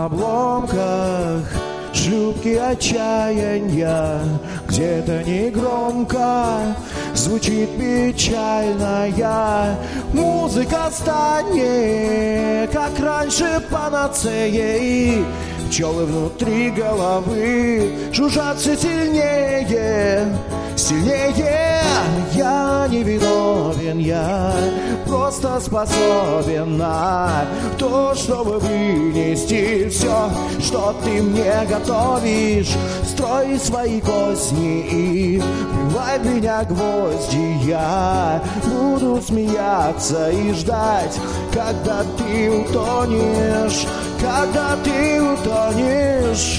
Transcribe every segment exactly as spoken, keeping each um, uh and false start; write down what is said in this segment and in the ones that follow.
на обломках шлюпки отчаяния, где-то негромко звучит печальная музыка стани, как раньше панацеей. Пчелы внутри головы жужжат все сильнее, сильнее. Я не виновен, я просто способен на то, чтобы вынести все, что ты мне готовишь. Строй свои козни и вбивай в меня гвозди. Я буду смеяться и ждать, когда ты утонешь, когда ты утонешь.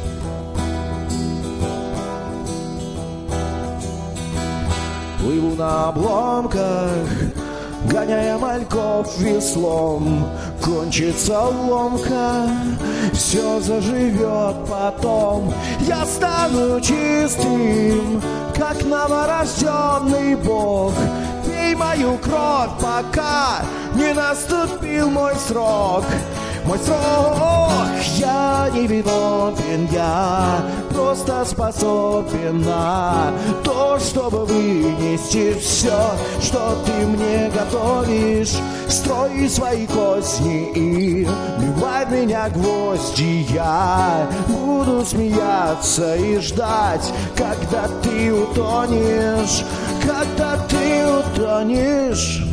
Плыву на обломках, гоняя мальков веслом. Кончится ломка, все заживет потом. Я стану чистым, как новорожденный Бог. Пей мою кровь, пока не наступил мой срок. Мой срок, я не виновен, я просто способен на то, чтобы вынести все, что ты мне готовишь. Строй свои козни и вбивай в меня гвозди. Я буду смеяться и ждать, когда ты утонешь, когда ты утонешь.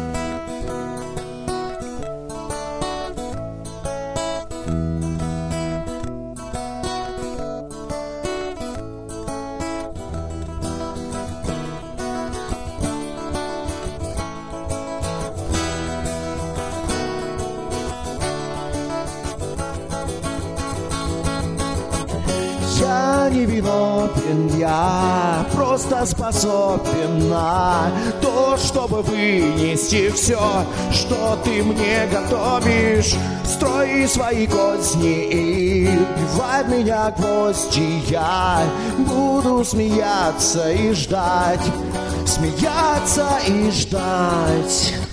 Я не виновен, я просто способен на то, чтобы вынести все, что ты мне готовишь. Строй свои козни и вбивай в меня гвозди. Я буду смеяться и ждать, смеяться и ждать.